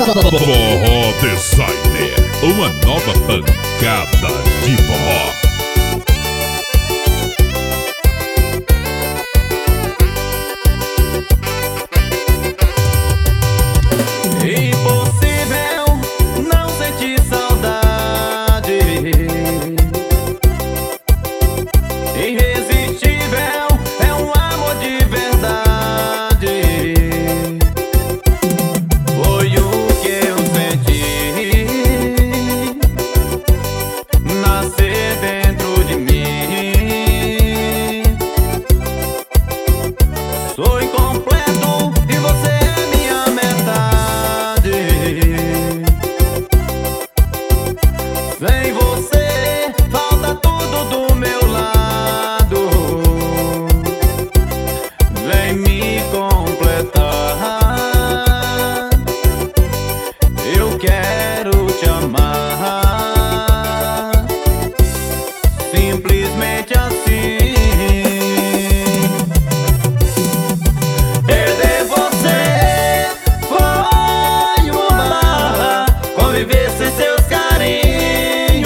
Forró Designer, uma nova pancada de forró. Impossível não sentir saudade, irresistível é um amor de verdade. Foi o que eu senti nascer dentro de mim. Sou incompleto e você é minha metade. Sem você falta tudo do meu lado. Vem me completar. Eu quero te amar. Simplesmente assim. Perder você foi uma barra. Conviver sem seus carinhos.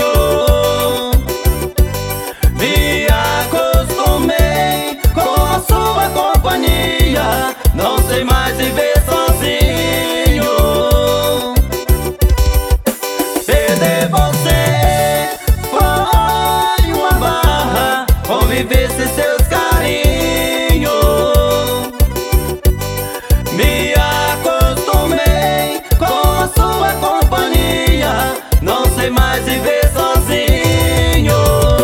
Me acostumei com a sua companhia. Não sei mais viver sozinho. Perder você foi uma barra. Conviver sem seus carinhos. Me acostumei com a sua companhia. Não sei mais viver sozinho.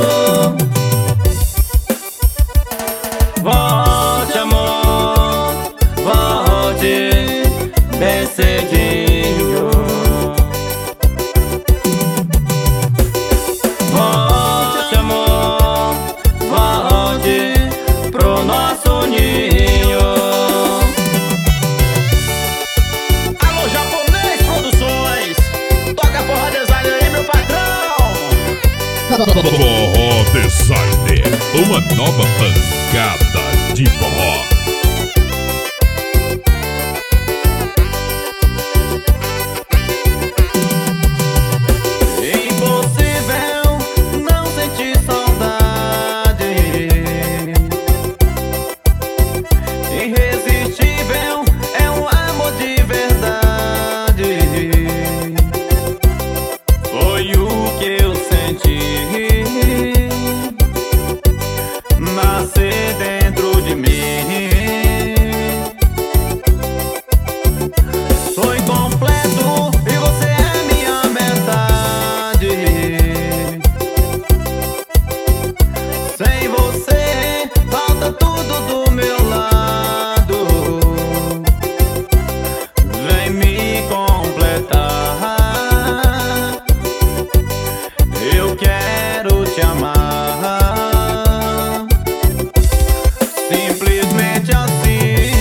Volte, amor, volte bem cedinho. Volte, amor, volte pro nosso ninho. Alô, Japonês Produções, toca Forró Designer aí, meu patrão. Forró Designer, uma nova pancada de forró. Impossível não sentir saudade, irresistível é um amor de verdade. Foi o que eu senti nascer dentro de mim. Sou incompleto e você é minha metade. Sem você falta tudo do meu lado. Vem me completar. Eu quero te amar. Simplesmente assim.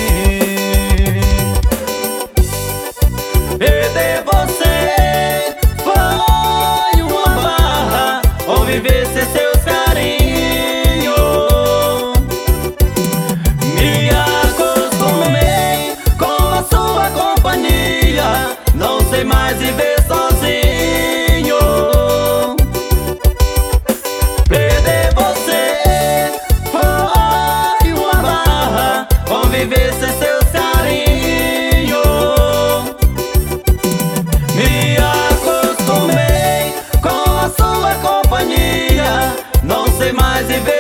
Perder você foi uma barra. Ou viver sem seus carinhos. Me acostumei com a sua companhia. Não sei mais viver sozinho. Perder você foi uma barra. Conviver sem seus carinhos. Me acostumei com a sua companhia. Não sei mais viver